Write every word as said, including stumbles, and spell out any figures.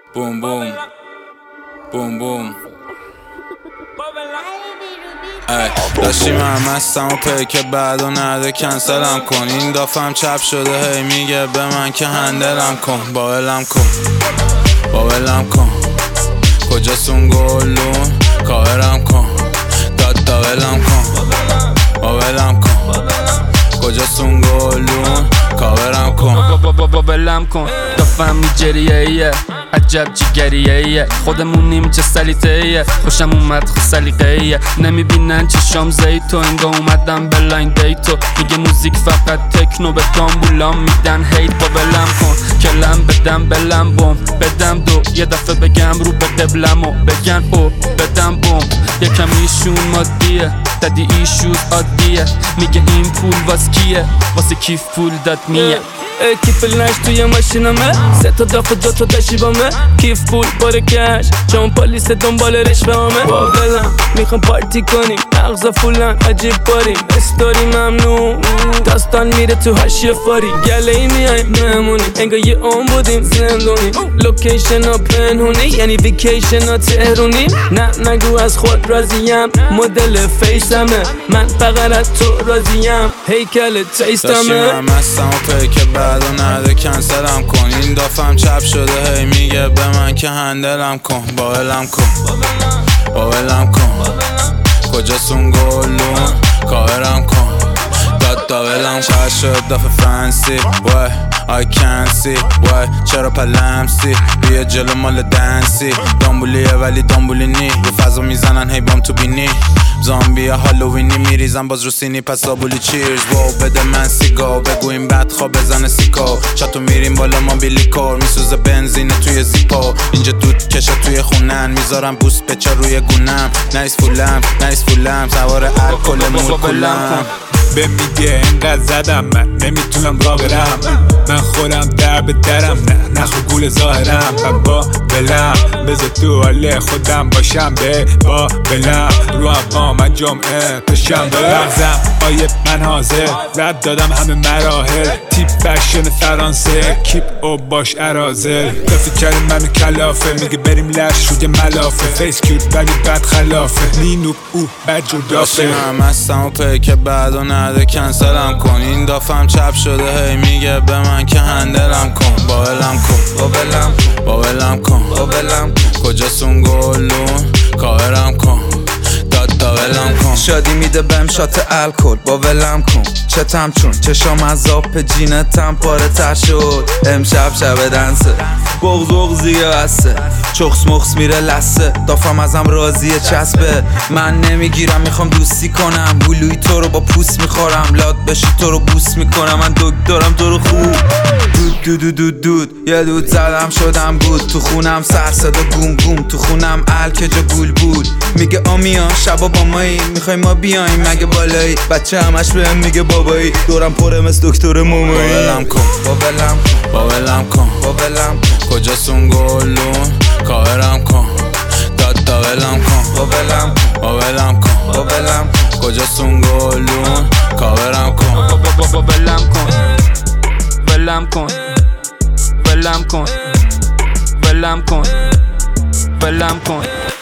بوم بوم بوم بوم ای داشتیم هم هستم و پیک بعد و نده کنسلم کن. این دافم چپ شده هی میگه به من که هندلم کن. با ولم کن با ولم کن کجاست اون گلون کاورم کن. داد دا ولم کن با ولم کن کجاست اون گلون کاورم کن. با ولم کن دافم میجریه ایه عجب جگریه ایه خودمونیم چه سلیته ایه خوشم اومد خود سلیقه ایه نمیبینن چشام زیتو انگا اومدم به لاین دیتو میگه موزیک فقط تکنو به دامبولام میدن هیت. با ولم کن کلم بدم بلم بوم بدم دو یه دفعه بگم رو به قبلمو بگن او بدم بوم یکم ایشون مادیه دادی ایشوز عادیه میگه این پول واس کیه واسه کیف پول داد میه. کیف لنش توی ماشینمه سه تا داف دو تا داشیبامه کیف پول باره کش چون پلیس دنبال رشوه همه. با ولم میخوام پارتی کنیم مغزا فولن عجیب باریم استوری ممنون داستان میره تو هشیه فاری گله ای میایم مهمونی انگا یه اون بودیم زندونی لوکیشن ها پنهونی یعنی ویکیشن ها تهرونی. نه نگو از خود راضیم مدل فیسمه من فقط از تو راضیم هیکل تیستمه. داشتیم هم هستم و پیک بعد و نده کنسلم کن. این دافم چپ شده هی میگه به من که هندلم کن. با ولم کن با ولم کن کجاست اون گلون کاورم کن. داد دا ولم چه شد داف فرانسی وای I can't see why چرا پلمسی بیا جلو مال دنسی دامبولیه ولی دامبولی نی رو فضا میزنن هی بام تو بینی زامبیا هالووینی میریزن باز رو سینی پس آبولی چیرز واو بده من سیگا بگو این بدخواه بزنه سیکو چطور میریم بالا ما بیلیکور میسوزه بنزینه توی زیپو اینجا دود کشه توی خونن میذارم بوست بچه روی گونم نایس فولم نایس فولم سوار الکل مولکولم به میگه اینقدر زدم من نمیتونم را برم من خودم در به درم نه نخو گول ظاهرم من با بلم بذار تو حال خودم باشم به با بلم رو هم من جمعه تا شنبه مغزم آیه من حاضر رد دادم همه مراحل تیپ فشن فرانسه کیپ او باش ارازل دفعه کریم منو کلافه میگه بریم لش روی ملافه فیس کیوت ولی بد خلافه نینوب او بد جدافه. هم هستم و پیک بعد و نده کنسلم کن. این دافم چپ شده هی میگه به من که هندلم کن. با ولم کن با ولم کن با ولم کن با ولم کن کجاست اون گلون کاورم کن. داد دا ولم کن شادی میده بهم شات الکل. با ولم کن چتم چون چشام از آب جینتم پاره تر شد امشب شب دنسه بغض بغضیه بسته چخس مخس میره لسه دافم ازم راضیه چسبه من نمیگیرم میخوام دوستی کنم هلوی تو رو با پوست میخورم لاد بشی تو رو بوس میکنم من دکترم تو رو خوب دود دود دود دود دود یه دود زدم شدم بود تو خونم سر صدا گوم گوم تو خونم الکه جا گول بود میگه آمیان شبا با مایی میخوای ما بیایم مگه بالایی بچه همش بهم میگه بابایی دورم پره مثل دکتر مومایی. با ولم کن با ولم کن با ولم کن با ولم کن کجاست اون گلون کاورم کن. داد دا ولم کن با ولم کن با ولم کن با ولم کن کجاست اون گلون کاورم کن. با ولم کن ولم کن ولم کن ولم کن ولم کن